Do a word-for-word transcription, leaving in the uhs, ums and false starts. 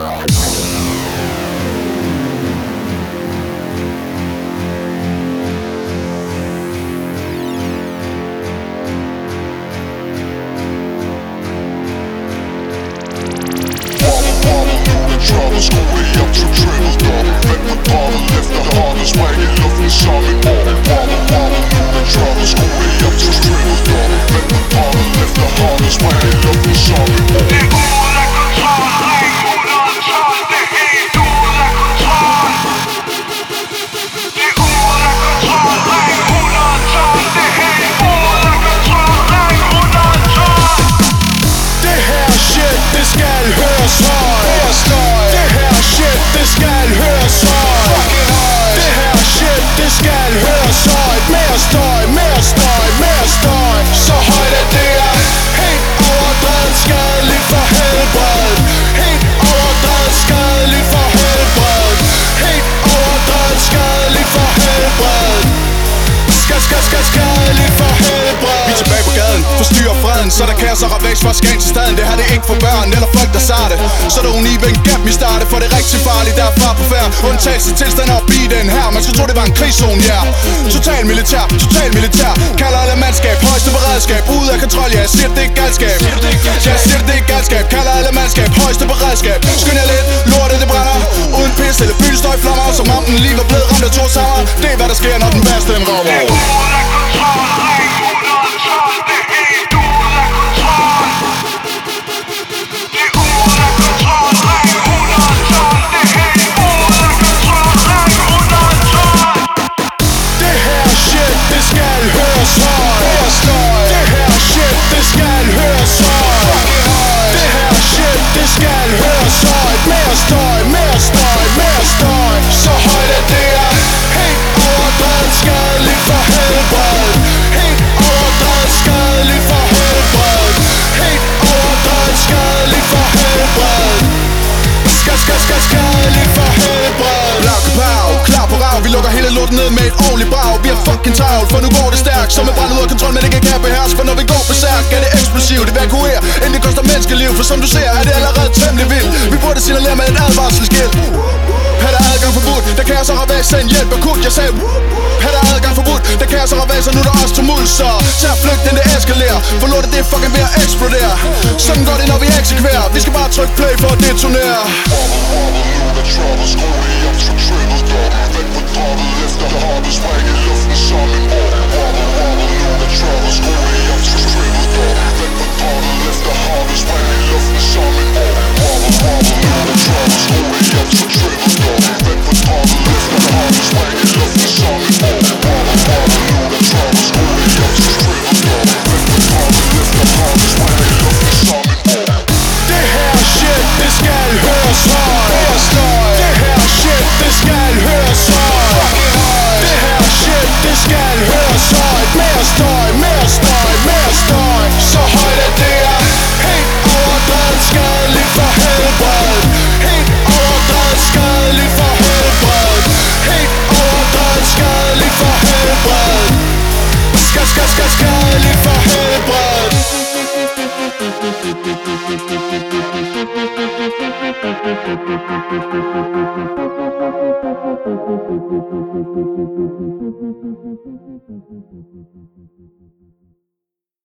Trappers går way up til trailet op. Vend på brættet efter harde spræk i luften sammen op. Brættet, brættet, nu den trappers går way up til trailet op. Vend på brættet efter harde spræk i luften sammen op. Det er ude af kontrol, ring hundrede og tolv. Det er helt ude af kontrol. Det er ude af kontrol, ring hundrede og tolv. Det er helt ude af kontrol, ring hundrede og tolv. Det her shit, det skal høres højt. Det her shit, det skal høres højt. Det her shit, det skal høres højt. Mere støj, mere støj, mere støj. Så højt at det er helt overdrevet skadeligt for helbredet. Helt overdrevet skadeligt for helbredet. Helt overdrevet skadeligt for helbredet. Skal, skal, skal, skadeligt for helbredet. Vi er tilbage på gaden, forstyrrer freden. Så der kaos og ravage fra Skagen til staden. Det her det er ikke for børn eller folk der starter. Så der uneven gap vi starter. For det er rigtig farligt, der er far på færd. Undtagelse tilstand op i den her. Man skulle tro det var en krigszone, ja yeah. Total militær, total militær. Kalder alle mandskab, højeste beredskab. Ude af kontrol, ja, jeg siger det er galskab. Ja, jeg siger det er galskab. Kalder alle mandskab, højeste beredskab. Skynd jer lidt, lortet det brænder. Uden pis eller byen står i flammer. Som om den lige var blevet ramt af to sommer. Det er hvad der sker, når den værste den rammer. Det er ude af kontrol, ring hundrede og tolv. Det er helt ude af kontrol. Det er ude af kontrol, ring hundrede og tolv. Det er helt ude af kontrol, ring hundrede og tolv. Det her shit, det skal høres højt. Det her shit, det skal høres højt. Det her shit, det skal høres højt. Mere støj, mere støj, mere støj. Så højt at det er helt overdrevet skadeligt for helbredet. Helt overdrevet skadeligt for helbredet. Helt overdrevet skadeligt for helbredet. Skal, skal, skal, skadeligt for helbredet. Blau kapow, klar på rav. Vi lukker hele lorten ned med et ordentligt brag. Vi er fucking travlt, for nu går det stærkt. Som er brændt ud af kontrol, men ikke kan beherske. For når vi går besærk, er det eksplosivt. Evakuer, inden det koster menneskeliv. For som du ser, er det allerede temmelig vildt. Vi burde signalere med et advarselsskilt. Her er der adgang forbudt, der kan jeg så ravage, send hjælp akut. Jeg sagde, her er der adgang forbudt, der kan jeg så ravage, nu er der også tumult. Så tag flygt, inden det eskalerer. For lortet det er fucking ved at eksplodere. Sådan går det, når vi eksekverer. Vi skal bare trykke play for at detonere. Trappers går way up til trailet op. Vend på brættet efter harde spræk i luften